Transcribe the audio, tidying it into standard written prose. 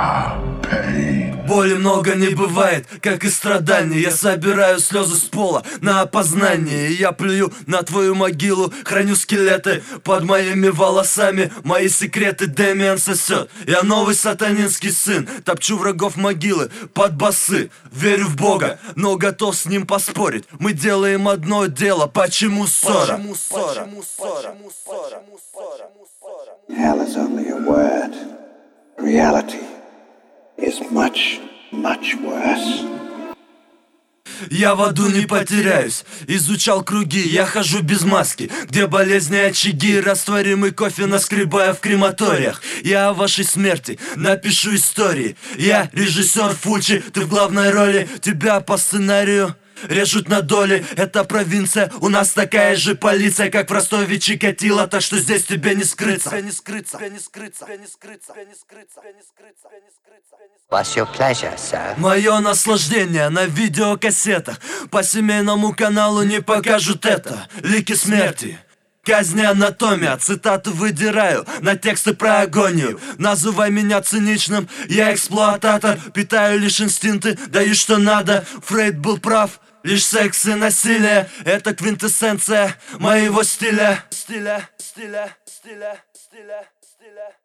Боли много не бывает, как и страданий. Я собираю слезы с пола на опознание. Я плюю на твою могилу, храню скелеты под моими волосами. Мои секреты Дэмиан сосет. Я новый сатанинский сын, топчу врагов могилы под басы. Верю в Бога, но готов с ним поспорить. Мы делаем одно дело, почему ссора? Hell is only a word. Reality is much, much worse. Я в аду не потеряюсь, изучал круги, я хожу без маски, где болезни, очаги, растворимый кофе наскребаю в крематориях. Я о вашей смерти напишу истории. Я режиссер Фульчи, ты в главной роли, тебя по сценарию режут на доли. Это провинция, у нас такая же полиция, как в Ростове Чикатило, так что здесь тебе не скрыться. What's your pleasure, sir? Мое наслаждение на видеокассетах. По семейному каналу не покажут это. Лики смерти, казни, анатомия. Цитаты выдираю на тексты про агонию. Называй меня циничным, я эксплуататор. Питаю лишь инстинкты, даю что надо. Фрейд был прав, лишь секс и насилие — это квинтэссенция моего стиля.